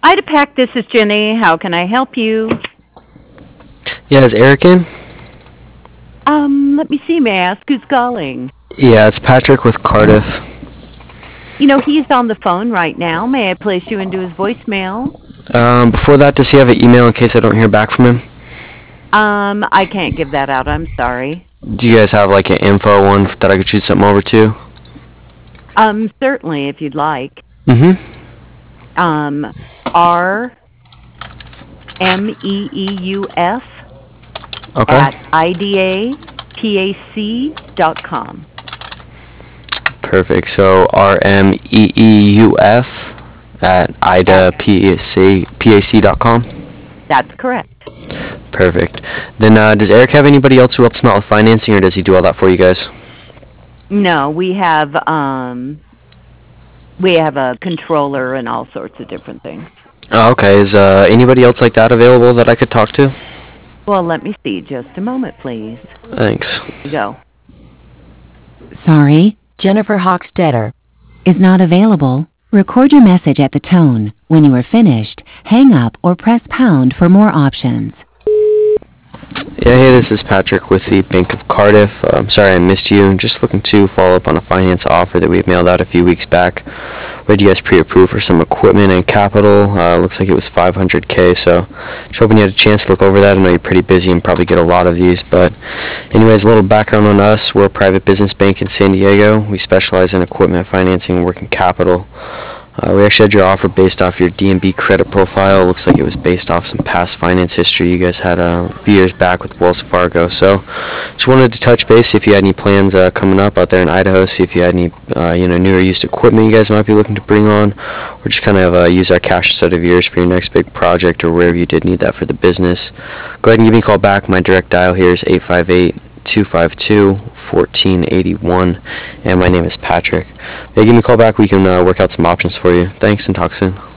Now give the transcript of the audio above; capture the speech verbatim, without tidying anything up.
IDAPAC, this is Jenny. How can I help you? Yeah, is Eric in? Um, let me see. May I ask who's calling? Yeah, it's Patrick with Cardiff. You know, he's on the phone right now. May I place you into his voicemail? Um, before that, does he have an email in case I don't hear back from him? Um, I can't give that out. I'm sorry. Do you guys have like an info one that I could shoot something over to? Um, certainly, if you'd like. Mm-hmm. Um, R M E E U F Okay. at I D A P A C dot com. Perfect. So R M E E U F at I D A P A C dot com. That's correct. Perfect. Then uh, does Eric have anybody else who helps him out with financing, or does he do all that for you guys? No, we have um, we have a controller and all sorts of different things. Oh, okay. Is uh, anybody else like that available that I could talk to? Well, let me see. Just a moment, please. Thanks. Here you go. Sorry, Jennifer Hochstetter is not available. Record your message at the tone. When you are finished, hang up or press pound for more options. Yeah, hey, this is Patrick with the Bank of Cardiff. Uh, I'm sorry I missed you. Just looking to follow up on a finance offer that we mailed out a few weeks back. We had you guys pre-approved for some equipment and capital. Uh, looks like it was five hundred K, so just hoping you had a chance to look over that. I know you're pretty busy and probably get a lot of these, but anyways, a little background on us. We're a private business bank in San Diego. We specialize in equipment financing and working capital. Uh, we actually had your offer based off your D and B credit profile. Looks like it was based off some past finance history you guys had uh, a few years back with Wells Fargo. So just wanted to touch base, see if you had any plans uh, coming up out there in Idaho, see if you had any uh, you know, new or used equipment you guys might be looking to bring on, or just kind of uh, use our cash set of yours for your next big project or wherever you did need that for the business. Go ahead and give me a call back. My direct dial here is eight five eight, two five two, one four eight one, and my name is Patrick. Yeah, give me a call back. We can uh, work out some options for you. Thanks, and talk soon.